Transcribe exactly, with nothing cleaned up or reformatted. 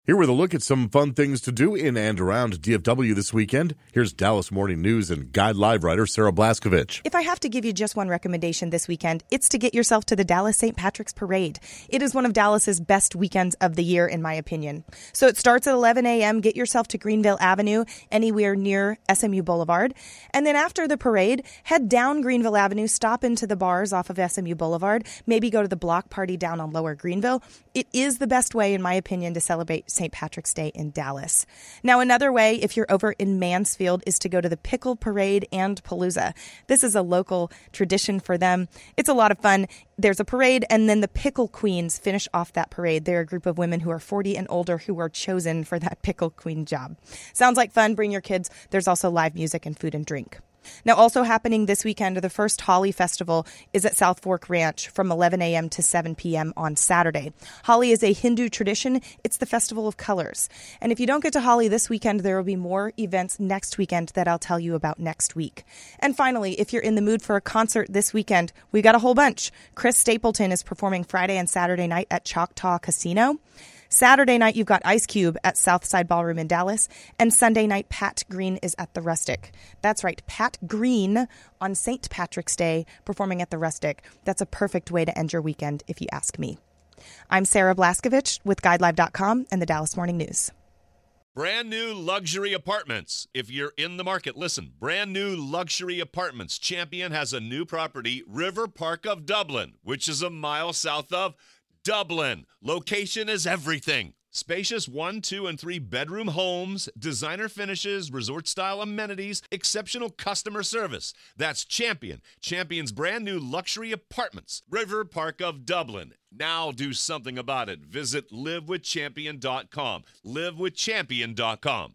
Here with a look at some fun things to do in and around D F W this weekend. Here's Dallas Morning News and Guide Live writer Sarah Blaskovich. If I have to give you just one recommendation this weekend, it's to get yourself to the Dallas Saint Patrick's Parade. It is one of Dallas's best weekends of the year, in my opinion. So it starts at eleven a.m. Get yourself to Greenville Avenue, anywhere near S M U Boulevard. And then after the parade, head down Greenville Avenue, stop into the bars off of S M U Boulevard, maybe go to the block party down on Lower Greenville. It is the best way, in my opinion, to celebrate Saint Patrick's Day in Dallas. Now, another way, if you're over in Mansfield, is to go to the Pickle Parade and Palooza. This is a local tradition for them. It's a lot of fun. There's a parade, and then the Pickle Queens finish off that parade. They're a group of women who are forty and older who are chosen for that Pickle Queen job. Sounds like fun. Bring your kids. There's also live music and food and drink. Now, also happening this weekend, the first Holly Festival is at South Fork Ranch from eleven a.m. to seven p.m. on Saturday. Holly is a Hindu tradition. It's the festival of colors. And if you don't get to Holly this weekend, there will be more events next weekend that I'll tell you about next week. And finally, if you're in the mood for a concert this weekend, we got a whole bunch. Chris Stapleton is performing Friday and Saturday night at Choctaw Casino. Saturday night, you've got Ice Cube at Southside Ballroom in Dallas. And Sunday night, Pat Green is at the Rustic. That's right, Pat Green on Saint Patrick's Day performing at the Rustic. That's a perfect way to end your weekend, if you ask me. I'm Sarah Blaskovich with Guide Live dot com and the Dallas Morning News. Brand new luxury apartments. If you're in the market, listen. Brand new luxury apartments. Champion has a new property, River Park of Dublin, which is a mile south of Dublin. Location is everything. Spacious one, two, and three bedroom homes, designer finishes, resort-style amenities, exceptional customer service. That's Champion. Champion's brand new luxury apartments. River Park of Dublin. Now do something about it. Visit live with champion dot com. live with champion dot com.